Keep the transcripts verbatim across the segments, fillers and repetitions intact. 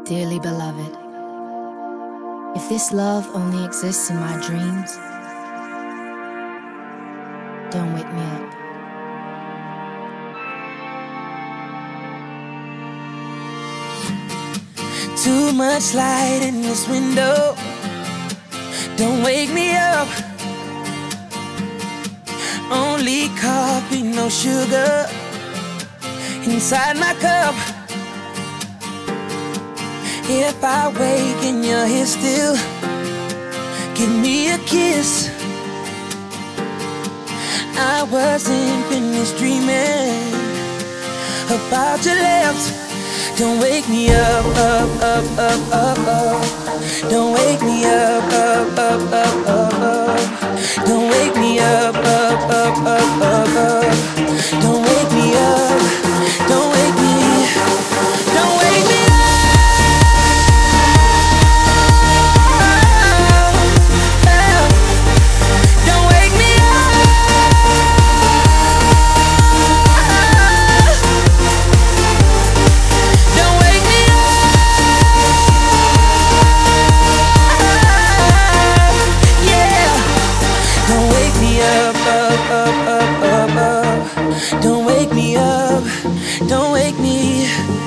Dearly beloved, if this love only exists in my dreams, don't wake me up. Too much light in this window, don't wake me up. Only coffee, no sugar inside my cup. If I wake and you're here still, give me a kiss. I wasn't finished dreaming about your lips. Don't wake me up, up, up, up, up, up. Don't wake me up, up, up, up, up, up. Don't wake me up, up, up, up, up, up. Don't wake me up, don't wake me, don't wake me up. Don't wake me up, don't wake me.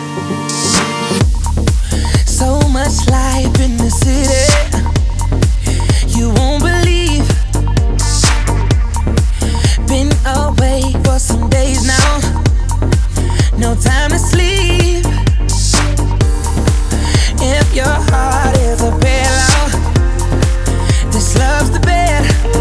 So much life in the city, you won't believe. Been away for some days now, no time to sleep. If your heart is a pillow, this love's the bed.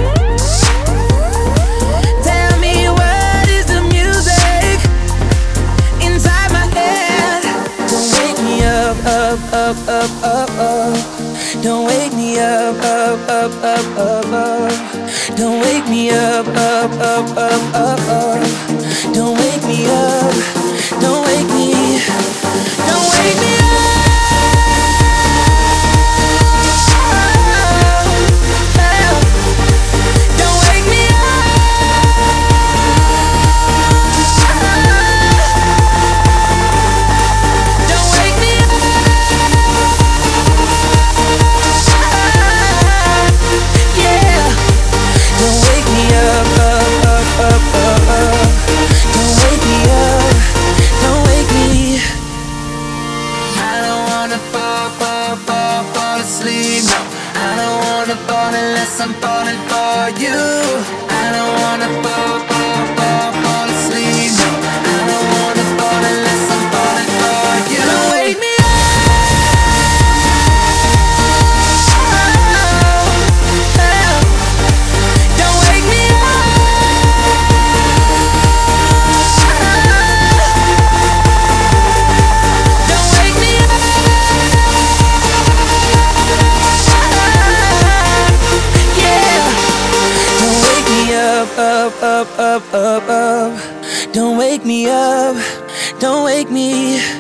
Up, up, up, up, up. Don't wake me up, up, up, up, up, up. Don't wake me up, up, up, up, up, up. Don't wake me up, don't wake me, don't wake me up. Unless I'm falling for you, I don't wanna fall, fall, fall, fall asleep. No, I don't wanna fall unless I'm falling for you. Don't wake me up. Don't wake me up. Don't wake me up. Up, up, up, up, up. Don't wake me up, don't wake me.